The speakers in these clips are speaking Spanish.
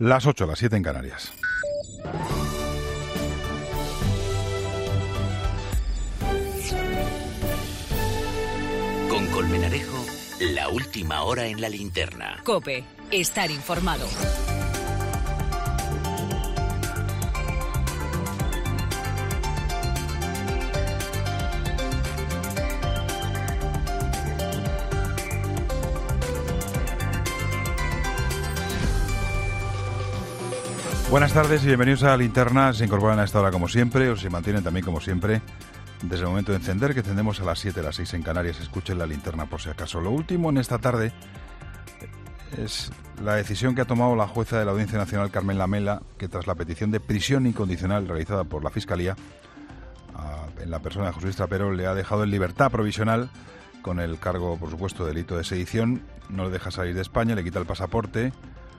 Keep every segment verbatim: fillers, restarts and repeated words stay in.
Las ocho, las siete en Canarias. Con Colmenarejo, la última hora en la linterna. COPE, estar informado. Buenas tardes y bienvenidos a la linterna. Se incorporan a esta hora como siempre, o se mantienen también como siempre desde el momento de encender, que encendemos a las siete, a las seis en Canarias. Escuchen la linterna por si acaso. Lo último en esta tarde es la decisión que ha tomado la jueza de la Audiencia Nacional, Carmen Lamela, que tras la petición de prisión incondicional realizada por la Fiscalía a, en la persona de José Luis Trapero, le ha dejado en libertad provisional con el cargo, por supuesto, de delito de sedición. No le deja salir de España, le quita el pasaporte.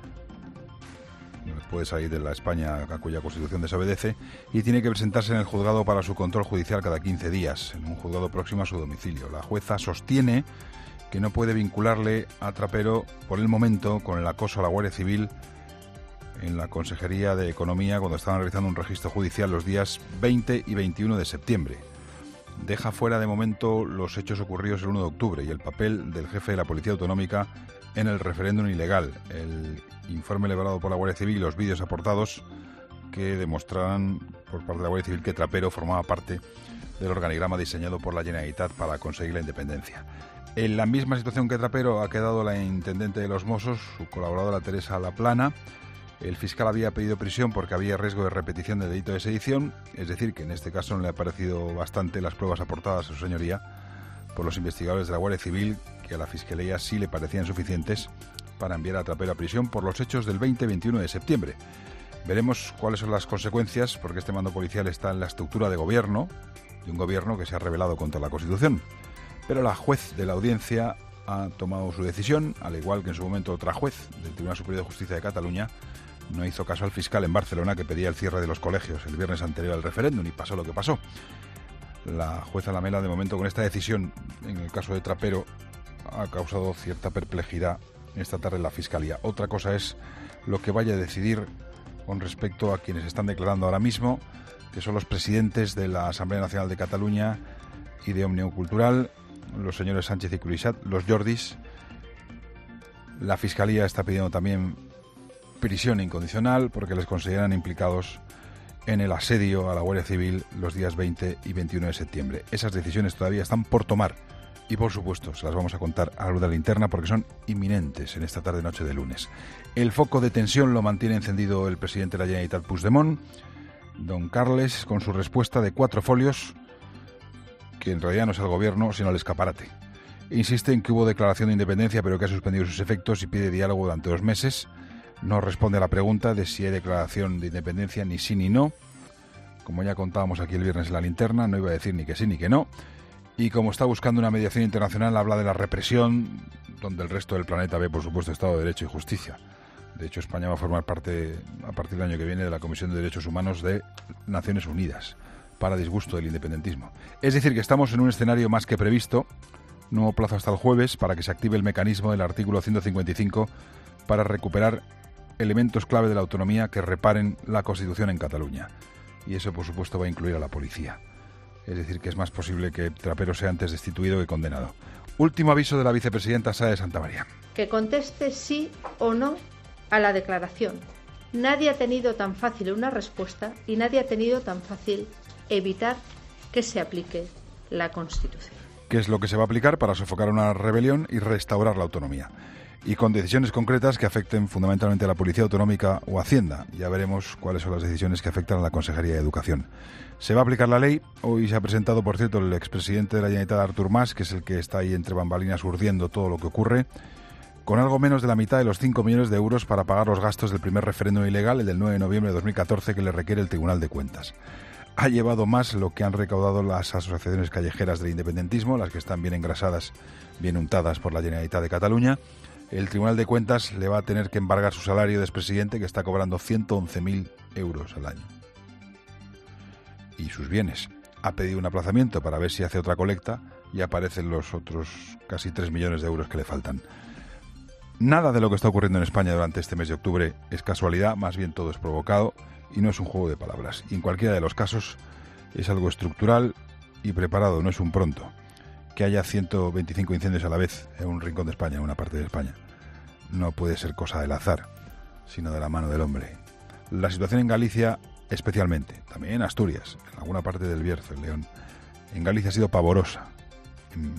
Puede salir de la España a cuya Constitución desobedece y tiene que presentarse en el juzgado para su control judicial cada quince días, en un juzgado próximo a su domicilio. La jueza sostiene que no puede vincularle a Trapero por el momento con el acoso a la Guardia Civil en la Consejería de Economía cuando estaban realizando un registro judicial los días veinte y veintiuno de septiembre. Deja fuera de momento los hechos ocurridos el uno de octubre y el papel del jefe de la Policía Autonómica en el referéndum ilegal. El informe elaborado por la Guardia Civil y los vídeos aportados que demostrarán por parte de la Guardia Civil que Trapero formaba parte del organigrama diseñado por la Generalitat para conseguir la independencia. En la misma situación que Trapero ha quedado la intendente de Los Mossos, su colaboradora Teresa Laplana. El fiscal había pedido prisión porque había riesgo de repetición del delito de sedición, es decir, que en este caso no le ha parecido bastante las pruebas aportadas a su señoría por los investigadores de la Guardia Civil, que a la Fiscalía sí le parecían suficientes para enviar a Trapero a prisión por los hechos del veinte y veintiuno de septiembre. Veremos cuáles son las consecuencias, porque este mando policial está en la estructura de gobierno, de un gobierno que se ha rebelado contra la Constitución. Pero la juez de la audiencia ha tomado su decisión, al igual que en su momento otra juez del Tribunal Superior de Justicia de Cataluña no hizo caso al fiscal en Barcelona que pedía el cierre de los colegios el viernes anterior al referéndum y pasó lo que pasó. La jueza Lamela, de momento, con esta decisión, en el caso de Trapero, ha causado cierta perplejidad esta tarde en la Fiscalía. Otra cosa es lo que vaya a decidir con respecto a quienes están declarando ahora mismo, que son los presidentes de la Asamblea Nacional de Cataluña y de Òmnium Cultural, los señores Sánchez y Cuixart, los Jordis. La Fiscalía está pidiendo también prisión incondicional porque les consideran implicados en el asedio a la Guardia Civil los días veinte y veintiuno de septiembre. Esas decisiones todavía están por tomar y, por supuesto, se las vamos a contar a la luz de la linterna porque son inminentes en esta tarde-noche de lunes. El foco de tensión lo mantiene encendido el presidente de la Generalitat, Puigdemont, don Carles, con su respuesta de cuatro folios, que en realidad no es el gobierno, sino el escaparate. Insiste en que hubo declaración de independencia, pero que ha suspendido sus efectos y pide diálogo durante dos meses. No responde a la pregunta de si hay declaración de independencia, ni sí ni no. Como ya contábamos aquí el viernes en la linterna, no iba a decir ni que sí ni que no. Y como está buscando una mediación internacional, habla de la represión, donde el resto del planeta ve, por supuesto, Estado de Derecho y Justicia. De hecho, España va a formar parte, a partir del año que viene, de la Comisión de Derechos Humanos de Naciones Unidas, para disgusto del independentismo. Es decir, que estamos en un escenario más que previsto. Nuevo plazo hasta el jueves para que se active el mecanismo del artículo ciento cincuenta y cinco para recuperar elementos clave de la autonomía que reparen la Constitución en Cataluña. Y eso, por supuesto, va a incluir a la policía. Es decir, que es más posible que Trapero sea antes destituido que condenado. Último aviso de la vicepresidenta Sá de Santamaría. Que conteste sí o no a la declaración. Nadie ha tenido tan fácil una respuesta y nadie ha tenido tan fácil evitar que se aplique la Constitución. ¿Qué es lo que se va a aplicar para sofocar una rebelión y restaurar la autonomía? Y con decisiones concretas que afecten fundamentalmente a la Policía Autonómica o Hacienda. Ya veremos cuáles son las decisiones que afectan a la Consejería de Educación. Se va a aplicar la ley. Hoy se ha presentado, por cierto, el expresidente de la Generalitat, Artur Mas, que es el que está ahí entre bambalinas urdiendo todo lo que ocurre, con algo menos de la mitad de los cinco millones de euros para pagar los gastos del primer referéndum ilegal, el del nueve de noviembre de dos mil catorce, que le requiere el Tribunal de Cuentas. Ha llevado más lo que han recaudado las asociaciones callejeras del independentismo, las que están bien engrasadas, bien untadas por la Generalitat de Cataluña. El Tribunal de Cuentas le va a tener que embargar su salario de expresidente, que está cobrando ciento once mil euros al año. Y sus bienes. Ha pedido un aplazamiento para ver si hace otra colecta y aparecen los otros casi tres millones de euros que le faltan. Nada de lo que está ocurriendo en España durante este mes de octubre es casualidad, más bien todo es provocado y no es un juego de palabras. Y en cualquiera de los casos es algo estructural y preparado, no es un pronto. Que haya ciento veinticinco incendios a la vez en un rincón de España, en una parte de España, no puede ser cosa del azar, sino de la mano del hombre. La situación en Galicia especialmente, también en Asturias, en alguna parte del Bierzo, en León, en Galicia ha sido pavorosa, en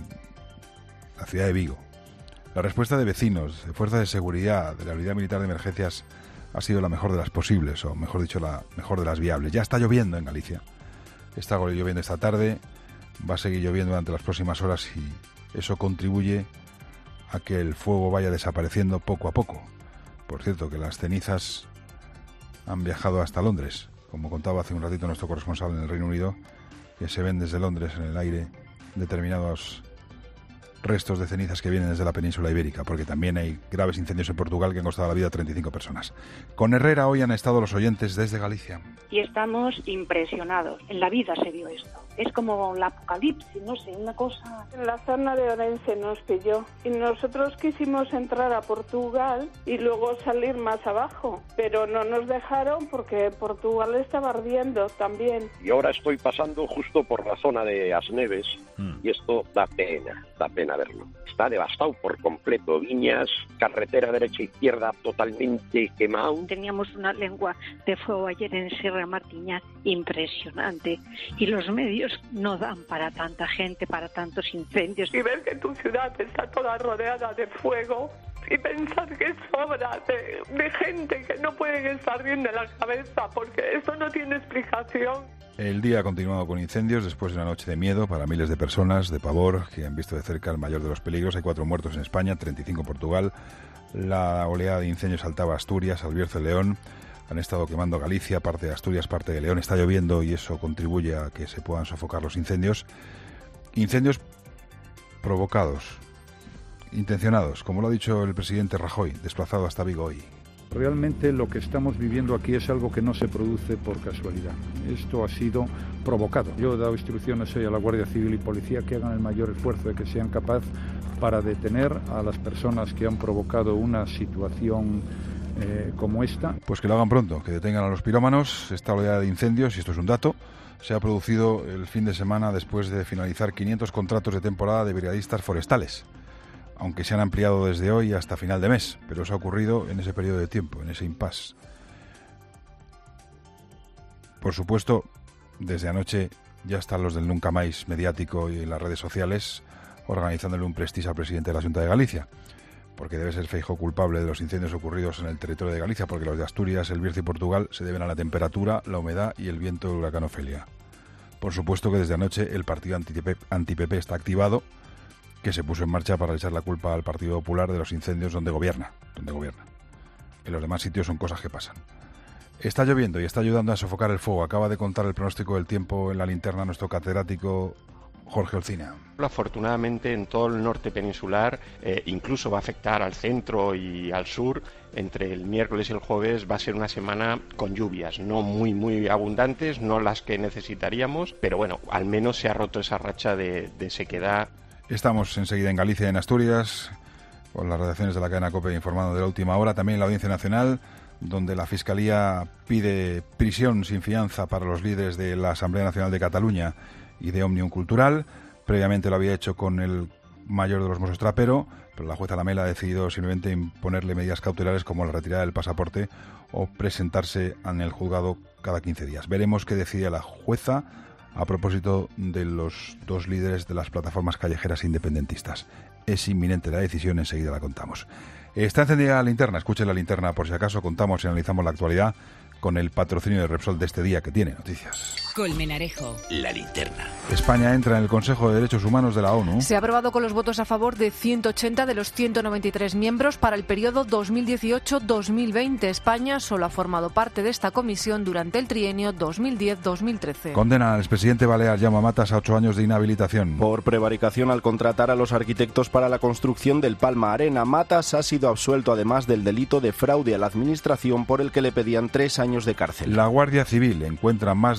la ciudad de Vigo. La respuesta de vecinos, de fuerzas de seguridad, de la Unidad Militar de Emergencias ha sido la mejor de las posibles, o mejor dicho, la mejor de las viables. Ya está lloviendo en Galicia, está lloviendo esta tarde, va a seguir lloviendo durante las próximas horas y eso contribuye a que el fuego vaya desapareciendo poco a poco. Por cierto, que las cenizas han viajado hasta Londres, como contaba hace un ratito nuestro corresponsal en el Reino Unido, que se ven desde Londres en el aire determinados restos de cenizas que vienen desde la península ibérica, porque también hay graves incendios en Portugal que han costado la vida a treinta y cinco personas. Con Herrera hoy han estado los oyentes desde Galicia. Y estamos impresionados. En la vida se vio esto. Es como la apocalipsis, no sé, una cosa... En la zona de Orense nos pilló y nosotros quisimos entrar a Portugal y luego salir más abajo, pero no nos dejaron porque Portugal estaba ardiendo también. Y ahora estoy pasando justo por la zona de Asneves mm. y esto da pena, da pena verlo. Está devastado por completo, viñas, carretera derecha e izquierda totalmente quemado. Teníamos una lengua de fuego ayer en Sierra Martiña impresionante y los medios no dan para tanta gente, para tantos incendios. Y ver que tu ciudad está toda rodeada de fuego y pensar que sobra de, de gente que no pueden estar bien de la cabeza porque eso no tiene explicación. El día ha continuado con incendios después de una noche de miedo para miles de personas, de pavor, que han visto de cerca el mayor de los peligros. Hay cuatro muertos en España, treinta y cinco en Portugal. La oleada de incendios saltaba a Asturias, al Bierzo de León. Han estado quemando Galicia, parte de Asturias, parte de León. Está lloviendo y eso contribuye a que se puedan sofocar los incendios. Incendios provocados, intencionados, como lo ha dicho el presidente Rajoy, desplazado hasta Vigo hoy. Realmente lo que estamos viviendo aquí es algo que no se produce por casualidad. Esto ha sido provocado. Yo he dado instrucciones hoy a la Guardia Civil y Policía que hagan el mayor esfuerzo de que sean capaces para detener a las personas que han provocado una situación eh, como esta. Pues que lo hagan pronto, que detengan a los pirómanos. Esta oleada de incendios, y esto es un dato, se ha producido el fin de semana después de finalizar quinientos contratos de temporada de brigadistas forestales, aunque se han ampliado desde hoy hasta final de mes, pero eso ha ocurrido en ese periodo de tiempo, en ese impasse. Por supuesto, desde anoche ya están los del Nunca Máis mediático y en las redes sociales organizándole un prestige al presidente de la Xunta de Galicia, porque debe ser Feijóo culpable de los incendios ocurridos en el territorio de Galicia, porque los de Asturias, el Bierzo y Portugal se deben a la temperatura, la humedad y el viento del huracán Ofelia. Por supuesto que desde anoche el partido anti-P P está activado, que se puso en marcha para echar la culpa al Partido Popular de los incendios donde gobierna, donde gobierna. En los demás sitios son cosas que pasan. Está lloviendo y está ayudando a sofocar el fuego. Acaba de contar el pronóstico del tiempo en la linterna nuestro catedrático Jorge Olcina. Afortunadamente en todo el norte peninsular, eh, incluso va a afectar al centro y al sur. Entre el miércoles y el jueves va a ser una semana con lluvias, no muy muy abundantes, no las que necesitaríamos, pero bueno, al menos se ha roto esa racha de, de sequedad. Estamos enseguida en Galicia y en Asturias, con las redacciones de la cadena COPE informando de la última hora. También la Audiencia Nacional, donde la Fiscalía pide prisión sin fianza para los líderes de la Asamblea Nacional de Cataluña y de Òmnium Cultural. Previamente lo había hecho con el mayor de los Mossos Trapero, pero la jueza Lamela ha decidido simplemente imponerle medidas cautelares como la retirada del pasaporte o presentarse en el juzgado cada quince días. Veremos qué decide la jueza a propósito de los dos líderes de las plataformas callejeras independentistas. Es inminente la decisión, enseguida la contamos. Está encendida la linterna, escuchen la linterna por si acaso, contamos y analizamos la actualidad con el patrocinio de Repsol de este día que tiene noticias. Colmenarejo. La linterna. España entra en el Consejo de Derechos Humanos de la ONU. Se ha aprobado con los votos a favor de ciento ochenta de los ciento noventa y tres miembros para el periodo dos mil dieciocho dos mil veinte. España solo ha formado parte de esta comisión durante el trienio dos mil diez dos mil trece. Condenan al expresidente balear Jaume Matas a ocho años de inhabilitación. Por prevaricación al contratar a los arquitectos para la construcción del Palma Arena. Matas ha sido absuelto además del delito de fraude a la administración por el que le pedían tres años de cárcel. La Guardia Civil encuentra más de trescientos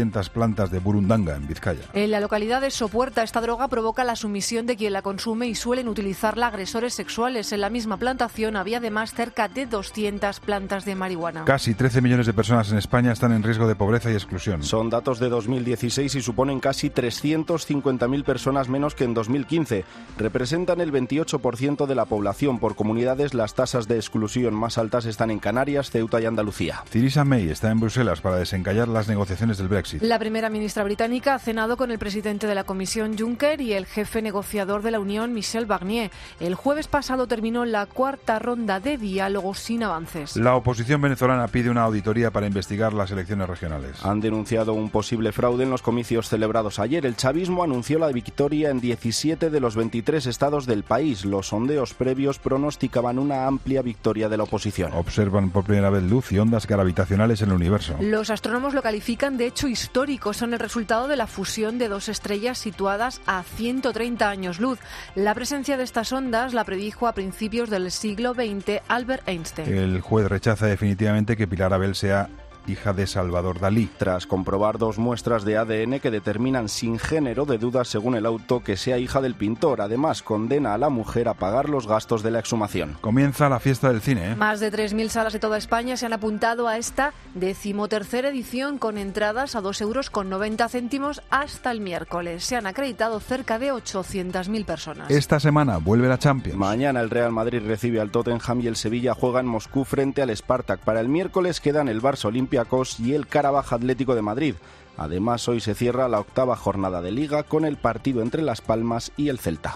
doscientas plantas de burundanga en Vizcaya. En la localidad de Sopuerta, esta droga provoca la sumisión de quien la consume y suelen utilizarla agresores sexuales. En la misma plantación había además cerca de doscientas plantas de marihuana. Casi trece millones de personas en España están en riesgo de pobreza y exclusión. Son datos de dos mil dieciséis y suponen casi trescientas cincuenta mil personas menos que en dos mil quince. Representan el veintiocho por ciento de la población. Por comunidades, las tasas de exclusión más altas están en Canarias, Ceuta y Andalucía. Theresa May está en Bruselas para desencallar las negociaciones del Brexit. La primera ministra británica ha cenado con el presidente de la Comisión, Juncker, y el jefe negociador de la Unión, Michel Barnier. El jueves pasado terminó la cuarta ronda de diálogo sin avances. La oposición venezolana pide una auditoría para investigar las elecciones regionales. Han denunciado un posible fraude en los comicios celebrados ayer. El chavismo anunció la victoria en diecisiete de los veintitrés estados del país. Los sondeos previos pronosticaban una amplia victoria de la oposición. Observan por primera vez luz y ondas gravitacionales en el universo. Los astrónomos lo califican de hecho histórico. Son el resultado de la fusión de dos estrellas situadas a ciento treinta años luz. La presencia de estas ondas la predijo a principios del siglo veinte Albert Einstein. El juez rechaza definitivamente que Pilar Abel sea hija de Salvador Dalí. Tras comprobar dos muestras de A D N que determinan sin género de dudas según el auto que sea hija del pintor. Además, condena a la mujer a pagar los gastos de la exhumación. Comienza la fiesta del cine, ¿eh? Más de tres mil salas de toda España se han apuntado a esta decimotercera edición con entradas a dos euros con noventa céntimos hasta el miércoles. Se han acreditado cerca de ochocientas mil personas. Esta semana vuelve la Champions. Mañana el Real Madrid recibe al Tottenham y el Sevilla juega en Moscú frente al Spartak. Para el miércoles quedan el Barça Olímpico y el Karabaj Atlético de Madrid. Además, hoy se cierra la octava jornada de Liga con el partido entre Las Palmas y el Celta.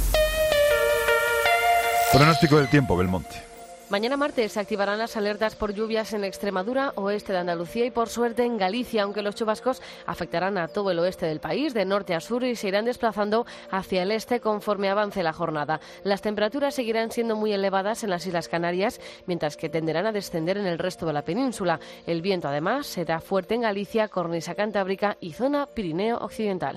Pronóstico del tiempo, Belmonte. Mañana martes se activarán las alertas por lluvias en Extremadura, oeste de Andalucía y por suerte en Galicia, aunque los chubascos afectarán a todo el oeste del país, de norte a sur, y se irán desplazando hacia el este conforme avance la jornada. Las temperaturas seguirán siendo muy elevadas en las Islas Canarias, mientras que tenderán a descender en el resto de la península. El viento, además, será fuerte en Galicia, cornisa cantábrica y zona Pirineo Occidental.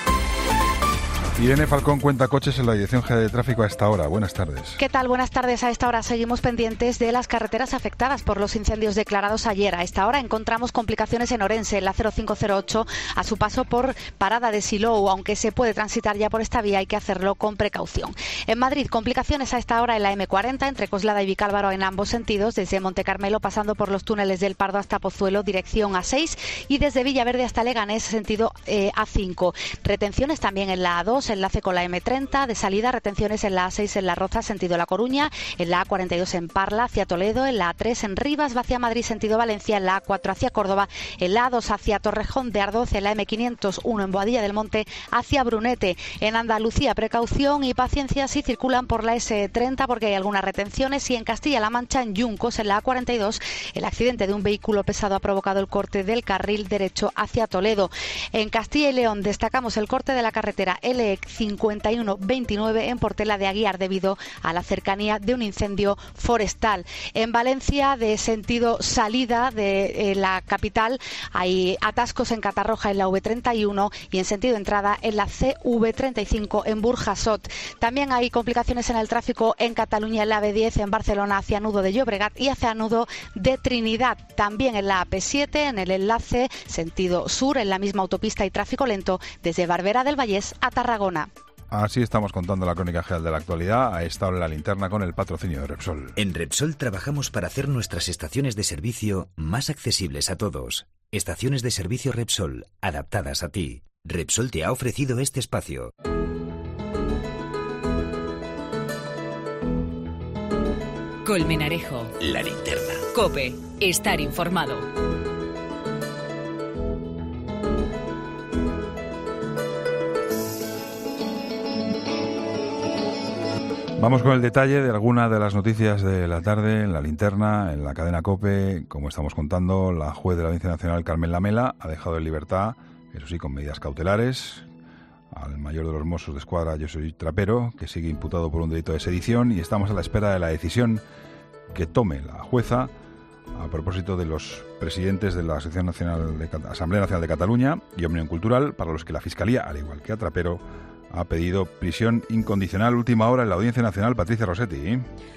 Irene Falcón cuenta coches en la Dirección General de Tráfico a esta hora. Buenas tardes. ¿Qué tal? Buenas tardes. A esta hora seguimos pendientes de las carreteras afectadas por los incendios declarados ayer. A esta hora encontramos complicaciones en Orense, en la cero cinco cero ocho, a su paso por Parada de Silou. Aunque se puede transitar ya por esta vía, hay que hacerlo con precaución. En Madrid, complicaciones a esta hora en la eme cuarenta, entre Coslada y Vicálvaro en ambos sentidos, desde Montecarmelo pasando por los túneles del Pardo hasta Pozuelo, dirección A seis, y desde Villaverde hasta Leganés, sentido eh, A cinco. Retenciones también en la A dos, enlace con la eme treinta, de salida retenciones en la A seis en La Roza, sentido La Coruña, en la A cuarenta y dos en Parla, hacia Toledo, en la A tres en Rivas, hacia Madrid, sentido Valencia, en la A cuatro hacia Córdoba, en la A dos hacia Torrejón de Ardoz, en la eme quinientos uno en Boadilla del Monte, hacia Brunete. En Andalucía, precaución y paciencia si circulan por la ese treinta porque hay algunas retenciones, y en Castilla-La Mancha, en Yuncos, en la A cuarenta y dos, el accidente de un vehículo pesado ha provocado el corte del carril derecho hacia Toledo. En Castilla y León destacamos el corte de la carretera L E C cincuenta y uno veintinueve en Portela de Aguiar debido a la cercanía de un incendio forestal. En Valencia, de sentido salida de eh, la capital, hay atascos en Catarroja en la ve treinta y uno y en sentido entrada en la ce ve treinta y cinco en Burjasot. También hay complicaciones en el tráfico en Cataluña en la be diez en Barcelona hacia Nudo de Llobregat y hacia Nudo de Trinidad. También en la a pe siete en el enlace sentido sur en la misma autopista y tráfico lento desde Barberá del Vallés a Tarragona. Así estamos contando la crónica general de la actualidad. A esta hora en la linterna con el patrocinio de Repsol. En Repsol trabajamos para hacer nuestras estaciones de servicio más accesibles a todos. Estaciones de servicio Repsol, adaptadas a ti. Repsol te ha ofrecido este espacio. Colmenarejo. La linterna. COPE. Estar informado. Vamos con el detalle de alguna de las noticias de la tarde en la linterna, en la cadena COPE. Como estamos contando, la juez de la Audiencia Nacional, Carmen Lamela, ha dejado en libertad, eso sí, con medidas cautelares, al mayor de los Mossos de Escuadra, José Trapero, que sigue imputado por un delito de sedición, y estamos a la espera de la decisión que tome la jueza a propósito de los presidentes de la Asociación Nacional de Asamblea Nacional de Cataluña y Omnium Cultural, para los que la Fiscalía, al igual que a Trapero, ha pedido prisión incondicional. Última hora en la Audiencia Nacional, Patricia Rossetti.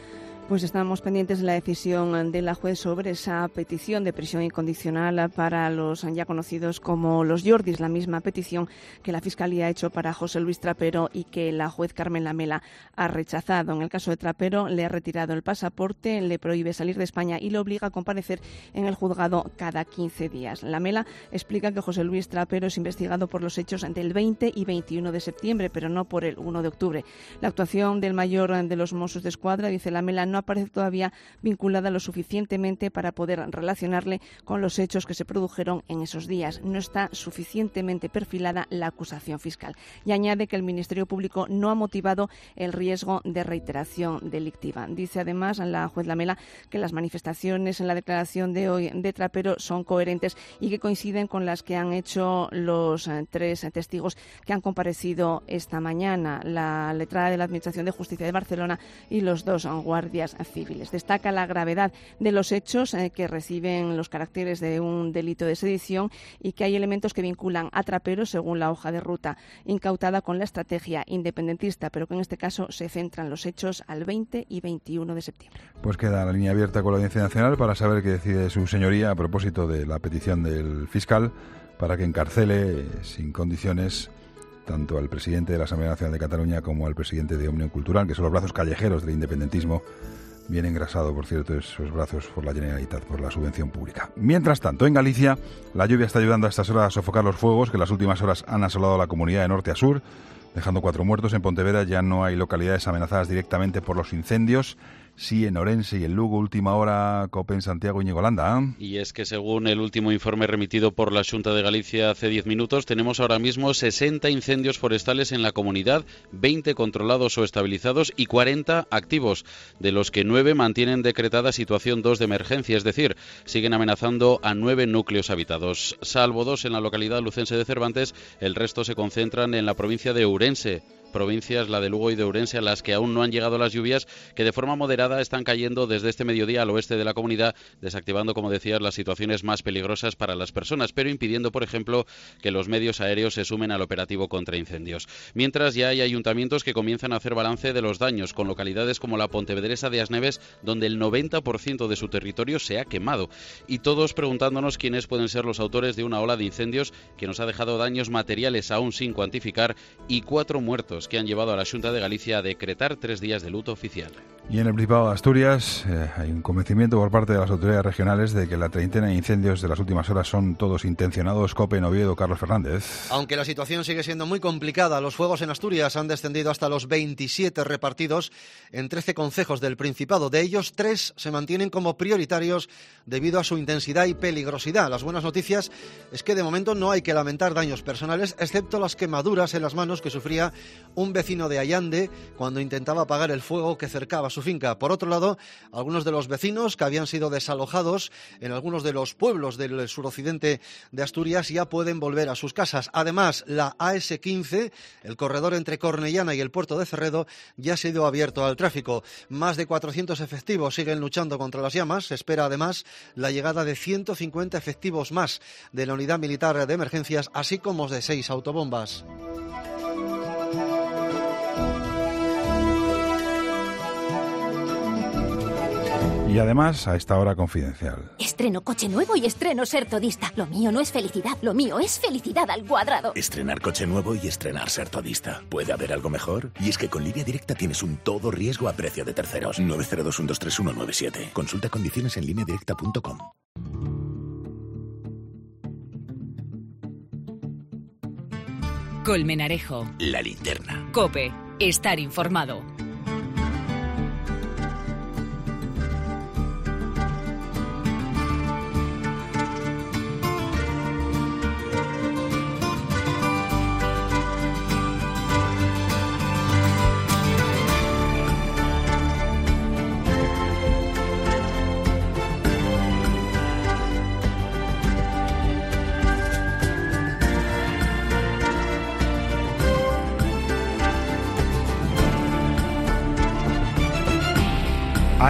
Pues estamos pendientes de la decisión de la juez sobre esa petición de prisión incondicional para los ya conocidos como los Jordis, la misma petición que la Fiscalía ha hecho para José Luis Trapero y que la juez Carmen Lamela ha rechazado. En el caso de Trapero, le ha retirado el pasaporte, le prohíbe salir de España y le obliga a comparecer en el juzgado cada quince días. Lamela explica que José Luis Trapero es investigado por los hechos del veinte y veintiuno de septiembre, pero no por el uno de octubre. La actuación del mayor de los Mossos de Escuadra, dice Lamela, no aparece todavía vinculada lo suficientemente para poder relacionarle con los hechos que se produjeron en esos días. No está suficientemente perfilada la acusación fiscal. Y añade que el Ministerio Público no ha motivado el riesgo de reiteración delictiva. Dice además la juez Lamela que las manifestaciones en la declaración de hoy de Trapero son coherentes y que coinciden con las que han hecho los eh, tres testigos que han comparecido esta mañana, la letrada de la Administración de Justicia de Barcelona y los dos guardias civiles. Destaca la gravedad de los hechos eh, que reciben los caracteres de un delito de sedición y que hay elementos que vinculan a Trapero, según la hoja de ruta incautada, con la estrategia independentista, pero que en este caso se centran los hechos al veinte y veintiuno de septiembre. Pues queda la línea abierta con la Audiencia Nacional para saber qué decide su señoría a propósito de la petición del fiscal para que encarcele sin condiciones tanto al presidente de la Asamblea Nacional de Cataluña como al presidente de Òmnium Cultural, que son los brazos callejeros del independentismo, bien engrasado, por cierto, esos brazos por la Generalitat, por la subvención pública. Mientras tanto, en Galicia, la lluvia está ayudando a estas horas a sofocar los fuegos que en las últimas horas han asolado la comunidad de norte a sur, dejando cuatro muertos. En Pontevedra ya no hay localidades amenazadas directamente por los incendios. Sí, en Orense y en Lugo, última hora, COPE en Santiago, Íñigo Landa. ¿eh? Y es que según el último informe remitido por la Xunta de Galicia hace diez minutos, tenemos ahora mismo sesenta incendios forestales en la comunidad, veinte controlados o estabilizados y cuarenta activos, de los que nueve mantienen decretada situación dos de emergencia, es decir, siguen amenazando a nueve núcleos habitados. Salvo dos en la localidad lucense de Cervantes, el resto se concentran en la provincia de Ourense. Provincias, la de Lugo y de Ourense, a las que aún no han llegado las lluvias, que de forma moderada están cayendo desde este mediodía al oeste de la comunidad, desactivando, como decías, las situaciones más peligrosas para las personas, pero impidiendo, por ejemplo, que los medios aéreos se sumen al operativo contra incendios. Mientras, ya hay ayuntamientos que comienzan a hacer balance de los daños, con localidades como la pontevedresa de Asneves, donde el noventa por ciento de su territorio se ha quemado. Y todos preguntándonos quiénes pueden ser los autores de una ola de incendios que nos ha dejado daños materiales aún sin cuantificar y cuatro muertos que han llevado a la Xunta de Galicia a decretar tres días de luto oficial. Y en el Principado de Asturias eh, hay un convencimiento por parte de las autoridades regionales de que la treintena de incendios de las últimas horas son todos intencionados. COPE en Oviedo, Carlos Fernández. Aunque la situación sigue siendo muy complicada, los fuegos en Asturias han descendido hasta los veintisiete repartidos en trece concejos del Principado. De ellos, tres se mantienen como prioritarios debido a su intensidad y peligrosidad. Las buenas noticias es que de momento no hay que lamentar daños personales, excepto las quemaduras en las manos que sufría un vecino de Allande cuando intentaba apagar el fuego que cercaba su finca. Por otro lado, algunos de los vecinos que habían sido desalojados en algunos de los pueblos del suroccidente de Asturias ya pueden volver a sus casas. Además, la A S quince, el corredor entre Cornellana y el puerto de Cerredo, ya ha sido abierto al tráfico. Más de cuatrocientos efectivos siguen luchando contra las llamas. Se espera además la llegada de ciento cincuenta efectivos más de la unidad militar de emergencias, así como de seis autobombas. Y además, a esta hora confidencial. Estreno coche nuevo y estreno ser todista. Lo mío no es felicidad, lo mío es felicidad al cuadrado. Estrenar coche nuevo y estrenar ser todista. ¿Puede haber algo mejor? Y es que con Línea Directa tienes un todo riesgo a precio de terceros. nueve cero dos uno dos tres uno nueve siete. Consulta condiciones en línea directa punto com. Colmenarejo. La linterna. COPE. Estar informado.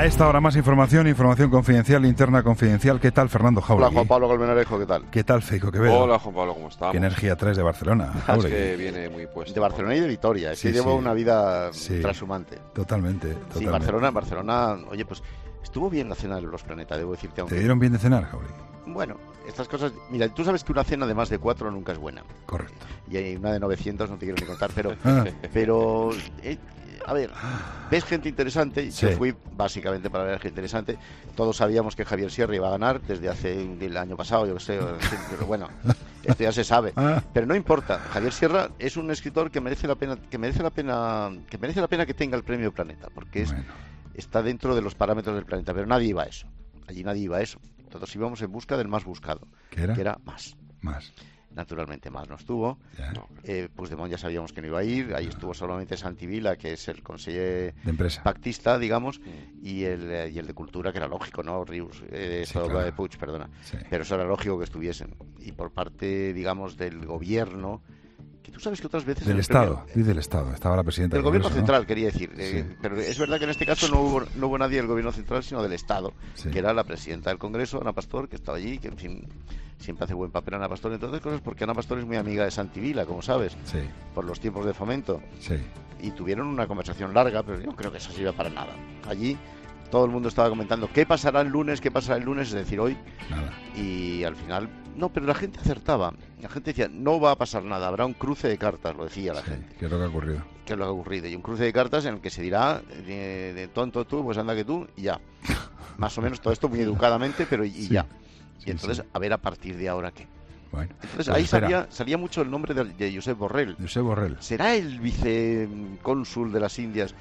A esta hora más información, información confidencial, interna confidencial. ¿Qué tal, Fernando Jauregui? Hola, Juan Pablo Colmenarejo, ¿qué tal? ¿Qué tal, Feijóo Quevedo? Hola, Juan Pablo, ¿cómo estamos? ¿Qué energía traes de Barcelona, Jauregui? Es que viene muy puesto. De Barcelona y de Vitoria, es Sí, que llevo sí. una vida Sí. trashumante. Totalmente, totalmente. Sí, Barcelona, Barcelona, oye, pues estuvo bien la cena de los planetas, debo decirte. Aunque... ¿Te dieron bien de cenar, Jauregui? Bueno, estas cosas... Mira, tú sabes que una cena de más de cuatro nunca es buena. Correcto. Y hay una de novecientos no te quiero ni contar, pero... Ah. pero eh, a ver, ves gente interesante. Sí. Yo fui básicamente para ver gente interesante. Todos sabíamos que Javier Sierra iba a ganar desde hace el año pasado, yo que sé. Pero bueno, esto ya se sabe. Ah. Pero no importa. Javier Sierra es un escritor que merece la pena, que merece la pena, que merece la pena que tenga el premio Planeta, porque es, está dentro de los parámetros del planeta. Pero nadie iba a eso. Allí nadie iba a eso. Todos íbamos en busca del más buscado, ¿Qué era? que era más. Más. Naturalmente más no estuvo. No. Eh, Puigdemont ya sabíamos que no iba a ir. Ahí estuvo solamente Santi Vila, que es el conseller De empresa. pactista, digamos, y el, eh, y el de Cultura, que era lógico, ¿no? Rius, eh, Sí, todo claro. de Puig, perdona. Sí. Pero eso era lógico que estuviesen. Y por parte, digamos, del gobierno, que tú sabes que otras veces... en Del el Estado, premio- dice del Estado. Estaba la presidenta del del gobierno Congreso, ¿no? central, quería decir. Eh, Sí. Pero es verdad que en este caso no hubo, no hubo nadie del gobierno central, sino del Estado, Sí. que era la presidenta del Congreso, Ana Pastor, que estaba allí, que en fin, siempre hace buen papel Ana Pastor, entre otras cosas, porque Ana Pastor es muy amiga de Santi Vila, como sabes, Sí. por los tiempos de Fomento. Sí. Y tuvieron una conversación larga, pero yo no creo que eso sirva para nada. Allí todo el mundo estaba comentando qué pasará el lunes, qué pasará el lunes, es decir, hoy. Nada. Y al final, no, pero la gente acertaba. La gente decía, no va a pasar nada, habrá un cruce de cartas, lo decía la gente. ¿Qué es lo que ha ocurrido? Que es lo que ha ocurrido. Y un cruce de cartas en el que se dirá, de, de tonto tú, pues anda que tú, y ya. Más o menos todo esto muy educadamente, pero y, y Sí. ya. Y Sí, entonces, sí. a ver a partir de ahora qué. Bueno. Entonces Pues ahí espera. salía, salía mucho el nombre de, de Josep Borrell. Josep Borrell. ¿Será el vicecónsul de las Indias?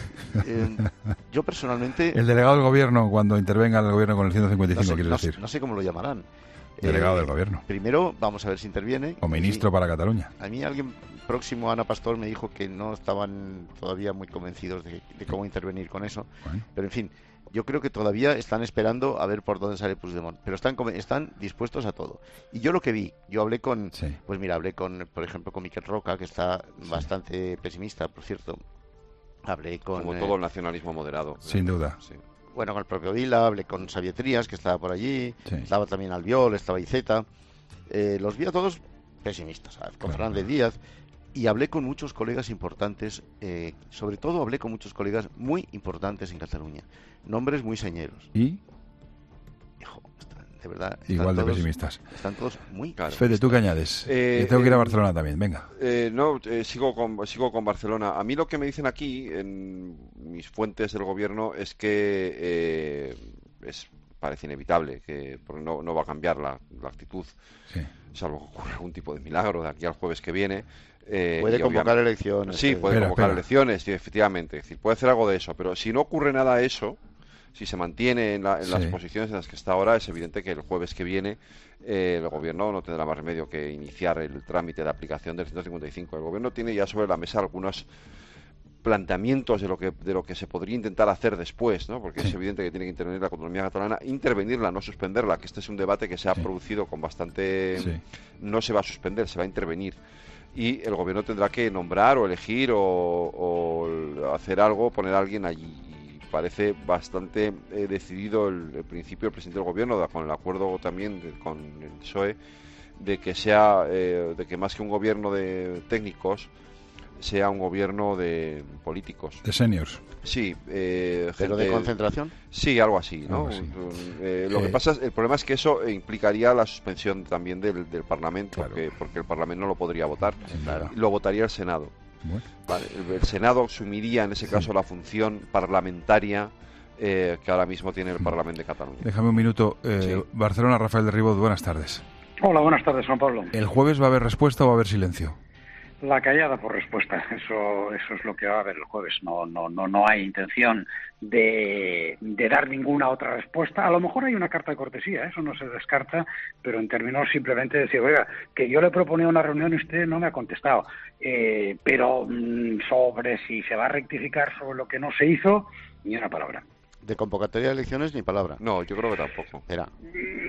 Eh, yo personalmente... El delegado del gobierno cuando intervenga el gobierno con el ciento cincuenta y no cinco, sé, quieres no sé- decir. no sé cómo lo llamarán. Delegado Eh, del gobierno. Primero, vamos a ver si interviene. O ministro Y para Cataluña. A mí alguien próximo a Ana Pastor me dijo que no estaban todavía muy convencidos de, de cómo intervenir con eso. Bueno. Pero en fin, yo creo que todavía están esperando a ver por dónde sale Puigdemont. Pero están, come- están dispuestos a todo. Y yo lo que vi, yo hablé con, Sí. pues mira, hablé con, por ejemplo, con Miquel Roca, que está bastante pesimista, por cierto. Hablé con... Como eh, todo el nacionalismo moderado. Sin duda. Sí. bueno, con el propio Vila, hablé con Xavier Trías, que estaba por allí, Sí. estaba también Albiol, estaba Iceta. Eh, los vi a todos pesimistas, ¿sabes? Con Claro. Fernández Díaz. Y hablé con muchos colegas importantes, eh, sobre todo hablé con muchos colegas muy importantes en Cataluña. Nombres muy señeros. ¿Y? Hijo, están- de verdad. están Igual de todos- pesimistas. Están todos muy... Fede, ¿tú qué añades? Eh, Yo tengo que ir a eh, Barcelona también, venga. Eh, no, eh, sigo con sigo con Barcelona. A mí lo que me dicen aquí, en mis fuentes del gobierno, es que eh, es parece inevitable, que porque no, no va a cambiar la, la actitud, Sí. salvo que ocurra algún tipo de milagro de aquí al jueves que viene. Eh, Puede y convocar obviamente- elecciones, Sí, eh. puede Espera, convocar espera. elecciones, sí, efectivamente. Es decir, puede hacer algo de eso, pero si no ocurre nada de eso, si se mantiene en, la- en las Sí. posiciones en las que está ahora, es evidente que el jueves que viene eh, el gobierno no tendrá más remedio que iniciar el trámite de aplicación del ciento cincuenta y cinco. El gobierno tiene ya sobre la mesa algunos planteamientos de lo que de lo que se podría intentar hacer después, ¿no? Porque es evidente que tiene que intervenir la autonomía catalana, intervenirla, no suspenderla, que este es un debate que se ha producido con bastante... Sí. No se va a suspender, se va a intervenir. Y el gobierno tendrá que nombrar o elegir o, o hacer algo, poner a alguien allí. Y parece bastante eh, decidido el, el principio del presidente del gobierno, da- con el acuerdo también de- con el P S O E, de que sea, eh, de que más que un gobierno de técnicos, sea un gobierno de políticos. De seniors. Sí. Eh, ¿Pero de concentración? Sí, algo así, ¿no? Algo así. Un- un- eh, lo Eh, que pasa es, el problema es que eso eh, implicaría la suspensión también del, del Parlamento, que- porque el Parlamento no lo podría votar. Claro. Lo votaría el Senado. Bueno. Vale, el, el Senado asumiría en ese caso la función parlamentaria eh, que ahora mismo tiene el Parlamento de Cataluña. Déjame un minuto. Eh, Barcelona, Rafael de Ribot, buenas tardes. Hola, buenas tardes, Juan Pablo. ¿El jueves va a haber respuesta o va a haber silencio? La callada por respuesta, eso eso es lo que va a haber el jueves. No no no no hay intención de, de dar ninguna otra respuesta. A lo mejor hay una carta de cortesía, eso no se descarta, pero en términos simplemente de decir, oiga, que yo le proponía una reunión y usted no me ha contestado. Eh, pero mmm, sobre si se va a rectificar sobre lo que no se hizo, ni una palabra. De convocatoria de elecciones ni palabra. No, yo creo que tampoco. Espera. Mm,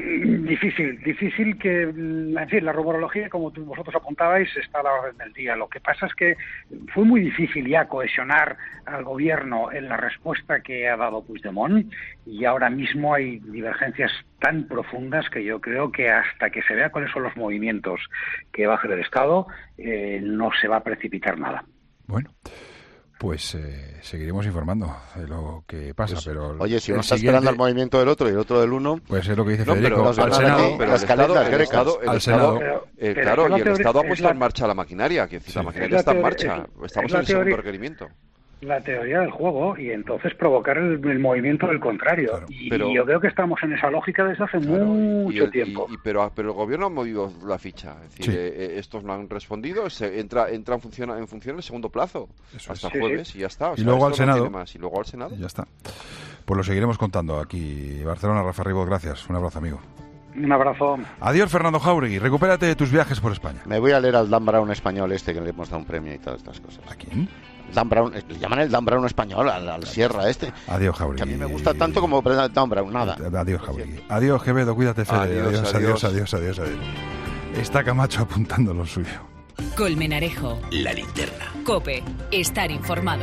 Difícil, difícil que, en fin, la rumorología, como tú, vosotros apuntabais, está a la orden del día. Lo que pasa es que fue muy difícil ya cohesionar al gobierno en la respuesta que ha dado Puigdemont, y ahora mismo hay divergencias tan profundas que yo creo que hasta que se vea cuáles son los movimientos que va a hacer el Estado, eh, no se va a precipitar nada. Bueno. Pues eh, seguiremos informando de lo que pasa, pues, pero... Oye, si uno está siguiente... esperando el movimiento del otro y el otro del uno... Pues es lo que dice no, Federico, pero, al Senado... Aquí, pero el Estado, el Estado, el al Estado, Senado... Eh, claro, y el Estado ha puesto en marcha la maquinaria, que sí. la maquinaria la está en marcha, es, estamos en el segundo requerimiento. La teoría del juego, y entonces provocar el, el movimiento del contrario. Claro, y, pero, y yo creo que estamos en esa lógica desde hace claro, mucho y el, tiempo. Y, y, pero, pero el gobierno ha movido la ficha. Es decir, sí. eh, estos no han respondido, se entra, entra en, función, en función el segundo plazo, Eso hasta es. jueves, sí, sí. y ya está. O y sea, luego al Senado. No más, y luego al Senado. Y ya está. Pues lo seguiremos contando aquí. Barcelona, Rafa Ribot, gracias. Un abrazo, amigo. Un abrazo. Adiós, Fernando Jauregui. Recupérate de tus viajes por España. Me voy a leer al Dan Brown español este, que le hemos dado un premio y todas estas cosas. ¿A quién? Dan Brown, le llaman el Dan Brown español al, al Sierra este. Adiós, Jauregui. Que a mí me gusta tanto como Dan Brown, nada. Adiós, Jauregui. Adiós, Quevedo, cuídate, Fede. Adiós, adiós, adiós, adiós, adiós, adiós. Está Camacho apuntando lo suyo. Colmenarejo. La linterna. COPE. Estar informado.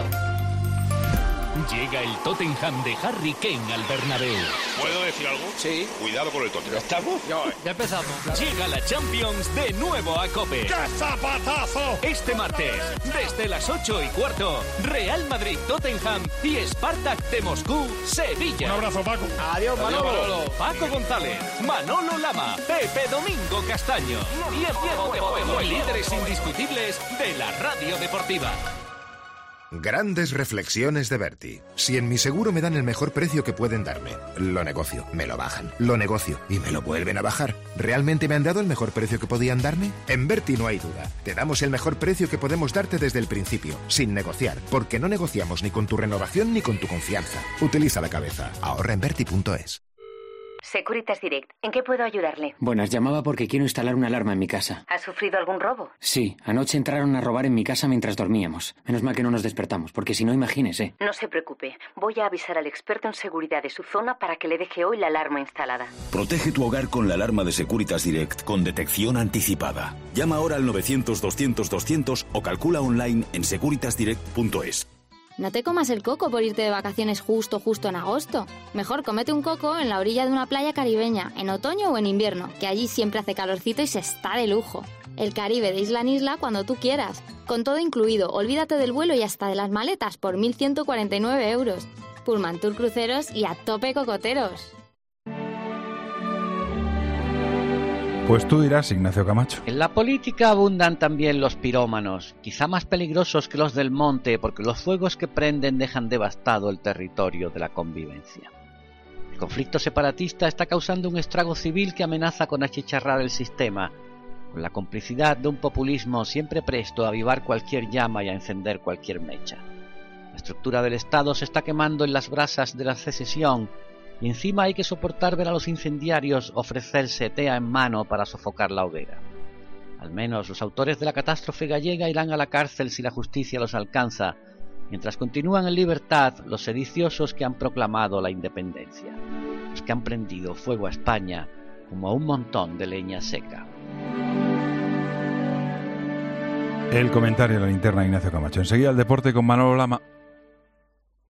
Llega el Tottenham de Harry Kane al Bernabéu. ¿Puedo decir algo? Sí. Cuidado con el Tottenham. ¿Ya estamos? Ya, ya empezamos. Llega la Champions de nuevo a COPE. ¡Qué zapatazo! Este martes, desde las ocho y cuarto, Real Madrid, Tottenham y Spartak de Moscú, Sevilla. Un abrazo, Paco. Adiós, Manolo. Adiós, Manolo. Paco González, Manolo Lama, Pepe Domingo Castaño y el Diego de Juego, líderes indiscutibles de la radio deportiva. Grandes reflexiones de Berti. Si en mi seguro me dan el mejor precio que pueden darme, lo negocio, me lo bajan, lo negocio y me lo vuelven a bajar. ¿Realmente me han dado el mejor precio que podían darme? En Berti no hay duda. Te damos el mejor precio que podemos darte desde el principio, sin negociar, porque no negociamos ni con tu renovación ni con tu confianza. Utiliza la cabeza. Ahorra en Berti punto es. Securitas Direct. ¿En qué puedo ayudarle? Buenas, llamaba porque quiero instalar una alarma en mi casa. ¿Ha sufrido algún robo? Sí, anoche entraron a robar en mi casa mientras dormíamos. Menos mal que no nos despertamos, porque si no, imagínese. No se preocupe. Voy a avisar al experto en seguridad de su zona para que le deje hoy la alarma instalada. Protege tu hogar con la alarma de Securitas Direct con detección anticipada. Llama ahora al novecientos doscientos doscientos o calcula online en securitas direct punto es. No te comas el coco por irte de vacaciones justo, justo en agosto. Mejor cómete un coco en la orilla de una playa caribeña, en otoño o en invierno, que allí siempre hace calorcito y se está de lujo. El Caribe de isla en isla cuando tú quieras. Con todo incluido, olvídate del vuelo y hasta de las maletas por mil ciento cuarenta y nueve euros. Pullman Tour Cruceros y a tope cocoteros. Pues tú dirás, Ignacio Camacho. En la política abundan también los pirómanos, quizá más peligrosos que los del monte, porque los fuegos que prenden dejan devastado el territorio de la convivencia. El conflicto separatista está causando un estrago civil que amenaza con achicharrar el sistema, con la complicidad de un populismo siempre presto a avivar cualquier llama y a encender cualquier mecha. La estructura del Estado se está quemando en las brasas de la secesión, y encima hay que soportar ver a los incendiarios ofrecerse tea en mano para sofocar la hoguera. Al menos los autores de la catástrofe gallega irán a la cárcel si la justicia los alcanza, mientras continúan en libertad los sediciosos que han proclamado la independencia, los que han prendido fuego a España como a un montón de leña seca. El comentario de la linterna, Ignacio Camacho. Enseguida el deporte con Manolo Lama.